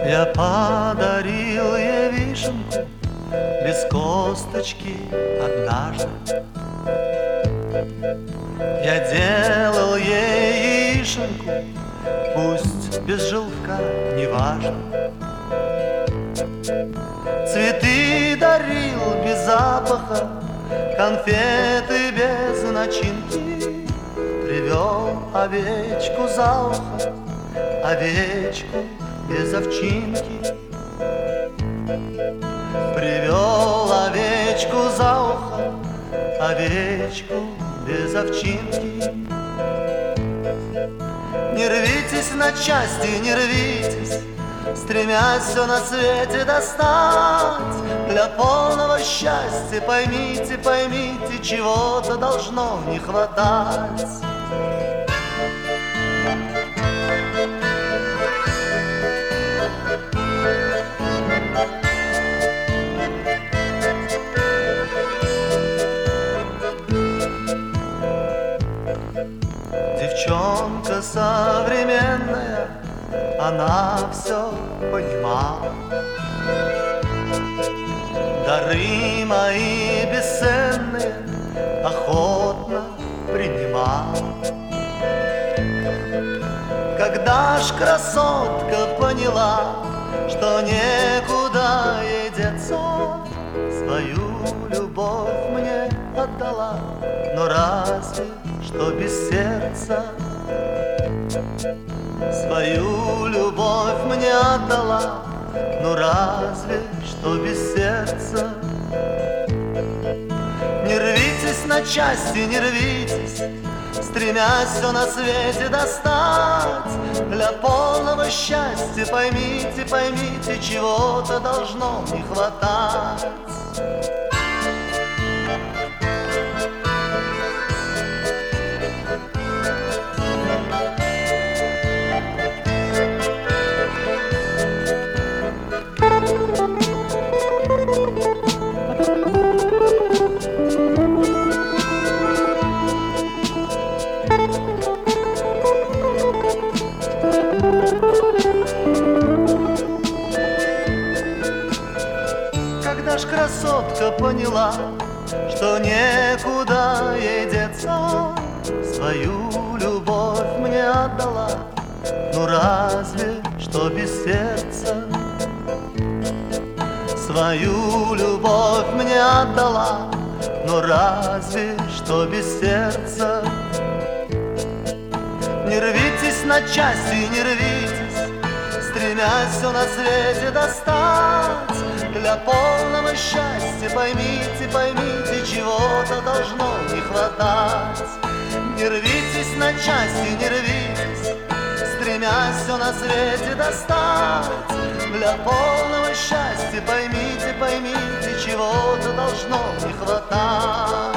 Я подарил ей вишенку без косточки однажды. Я делал ей яишенку, пусть без желтка, неважно. Цветы дарил без запаха, конфеты без начинки. Привел овечку за ухо, овечку без овчинки. Привел овечку за ухо, овечку без овчинки. Не рвитесь на части, не рвитесь, стремясь все на свете достать. Для полного счастья поймите, поймите, чего-то должно не хватать. Девчонка современная, она все понимала. Дары мои бесценные охотно принимала. Когда ж красотка поняла, что некуда ей деться, свою любовь мне отдала. Но разве что без сердца. Свою любовь мне отдала, ну разве что без сердца. Не рвитесь на части, не рвитесь, стремясь все на свете достать. Для полного счастья поймите, поймите, чего-то должно не хватать. Когда ж красотка поняла, что некуда ей деться, свою любовь мне отдала, ну разве что без сердца. Свою любовь мне отдала, но разве что без сердца. Не рвитесь на части, не рвитесь, стремясь все на свете достать. Для полного счастья поймите, поймите, чего-то должно не хватать. Не рвитесь на части, не рвитесь, стремясь все на свете достать. Для полного счастья поймите, поймите, чего-то должно не хватать.